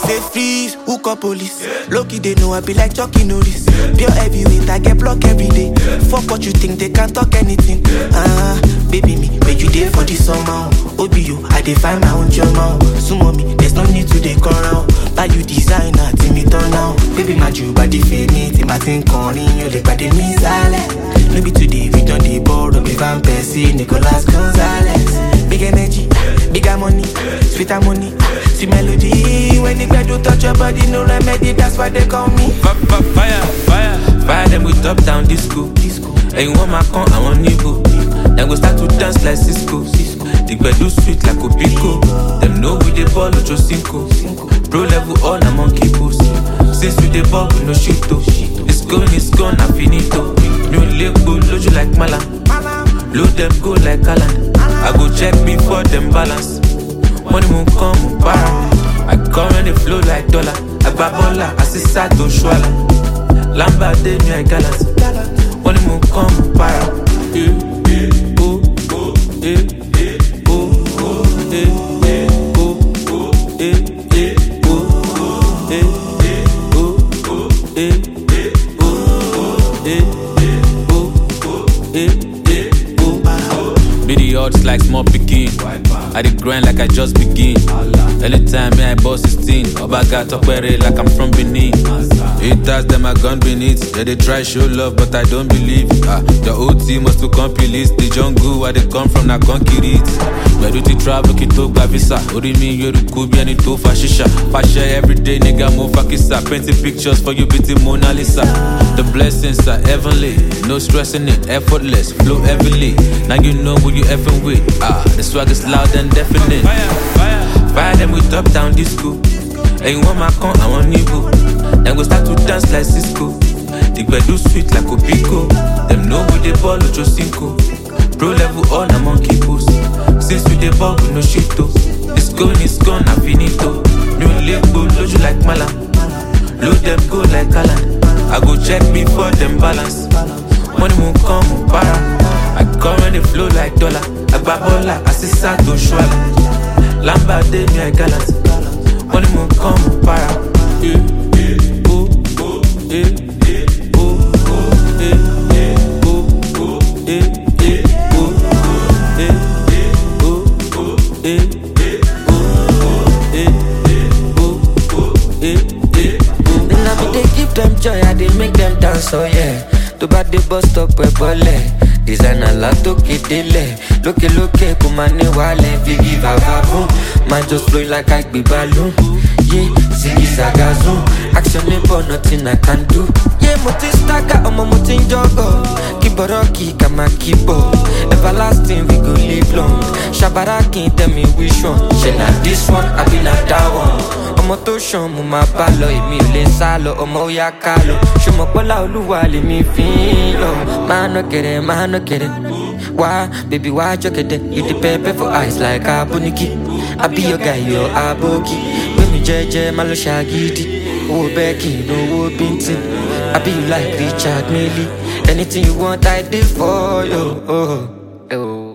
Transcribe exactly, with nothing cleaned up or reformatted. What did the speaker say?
they freeze, who call police? Loki they know I be like Chucky Norris. Pure heavyweight, I get blocked every day. Fuck what you think, they can't talk anything. Ah, uh, baby me, make you there for this summer. Obi you, I dey find my own journal. Sumo me, there's no need to dey come round. Buy you designer, till me turn now. Baby my Jew body feel me, till my thing calling you, they body me silent. No be today, we done the borrow, be Van Persie, Nicolas Gonzalez. Big energy, bigger money, sweeter money, sweet melody. When the bed do touch your body, no remedy, that's why they call me. Fire, fire, fire, fire them with top down disco. disco. And you want my con, I want Nico. Then we start to dance like Cisco. The bed do sweet like Opico. Them know we the ball with your cinco. Pro level all I'm on kipos. Since we the ball with no shito. It's gone, it's gone, I'm finito. New label, load you like Mala. Load them go like Alan. I go check before them balance. Money won't come, won't para. I come and they flow like dollar. I grab babola, I see Sato Shwala. Lamba de me I galas. Money won't come, won't para. Eh, eh, oh, oh, eh, eh, oh, oh, eh, eh, oh, oh, eh, eh, oh, oh, eh, eh, oh, oh, eh, eh, oh, eh, eh, oh, oh, eh, eh, oh. Be the odds like small picking. I dey grind like I just begin. Anytime me I boss sixteen, Oba got talk better like I'm from Benin. Haters them I gone beneath. Yeah they try show love but I don't believe. Ah, the O T must to complete the jungle where they come from na concrete. Where do they travel kito gavisa? Ori mi yoru kubi ani to fashisha. Fasha every day nigga mo fakisa. Painting pictures for you beauty Mona Lisa. The blessings are heavenly, no stressing it, effortless, flow heavily. Now you know who you effing with. Ah, the swag is loud and definite. Fire, fire, fire them with top down disco. And you want my con, I want Nico. Then we start to dance like Cisco. The bed do sweet like Opico. Them know we the ball with your cinco. Pro level all I'm on kipos. Since we the ball with no shito. It's gone, it's gone, I'm finito. New label, load you like Mala. Load them go like Alan. I go check before them balance. Money won't come, won't para. I come and they flow like dollar. I grab babola, I see Sato Shwala. Lamba de me I galas. Money won't come, won't para. Eh, eh, oh, oh, eh, eh, oh, oh, eh, eh, oh, oh, eh, eh, oh, oh, eh, eh, oh, oh, eh, eh, oh, eh, eh, oh, oh, eh, eh, oh. Then I be they give them joy, I they make them dance, oh yeah. To bad the bus stop where bole. Designer la toke dele. Loke loke kumane wale. Vigi vavavoom. Man just flow like I be balloon. Yeah, ziggy zagazoom. Action never nothing I can do. Yeah, mutin stagger omo mutin jogo. Kiboroki kama kibo. Everlasting we go live long. Shabaraki tell me which one. She not this one, I be not that one. Omo to show mu ma balo. Emi o le salo, omo ya kalo. Shomo pola oluwa le mi fin yo. Man no get it, man no get it. Why, baby, why you get it? You the pepper for eyes like a buniki. I be your guy, your aboki. When me jeje, malo shagiti. Oh, Becky, no, oh, Bintin. I be you like Richard Millie. Anything you want, I did for you. Oh, oh.